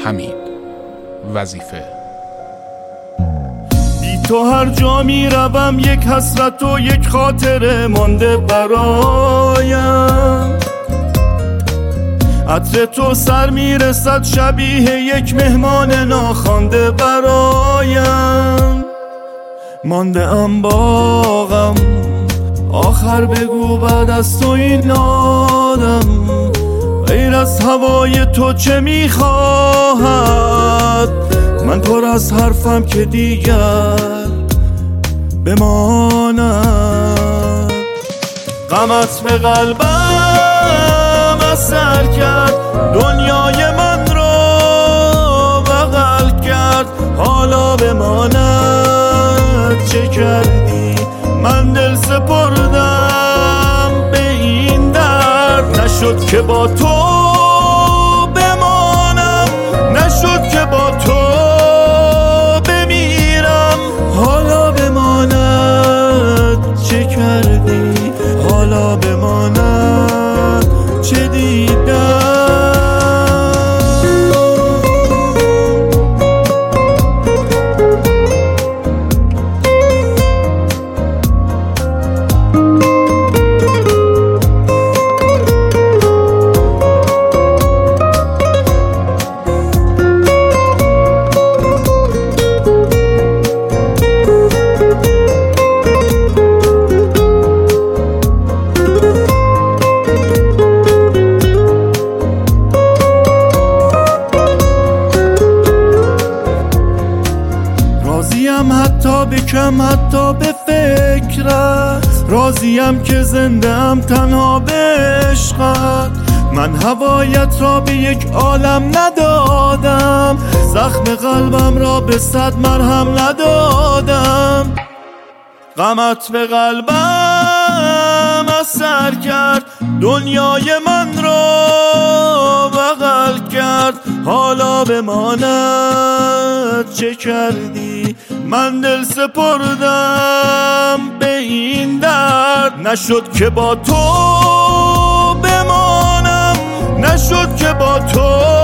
حمید. وظیفه. بی تو هر جا می روم یک حسرت و یک خاطره مانده برایم. عطر تو سر می رسد شبیه یک مهمان ناخوانده برایم. مانده ام با غم، آخر بگو بعد از تو این آدم غیر از هوای تو چه میخواهد؟ من پر از حرفم که دیگر بماند. غمت به قلبم اثر کرد، دنیای من رو بغل کرد. حالا بماند چه کردی؟ من دل سپردم به این درد. نشد که با تو بمانم، نشد که با تو بمیرم. حالا بماند چه کردی؟ حالا بماند چه دیدم؟ راضیم حتی به کم، حتی به فکرت. راضیم که زنده ام تنها به عشقت. من هوایت را به یک عالم ندادم، زخم قلبم را به 100 مرهم ندادم. غمت به قلبم اثر کرد، دنیای من را بغل کرد. حالا بماند چه کردی؟ من دل سپردم به این درد. نشد که با تو بمانم، نشد که با تو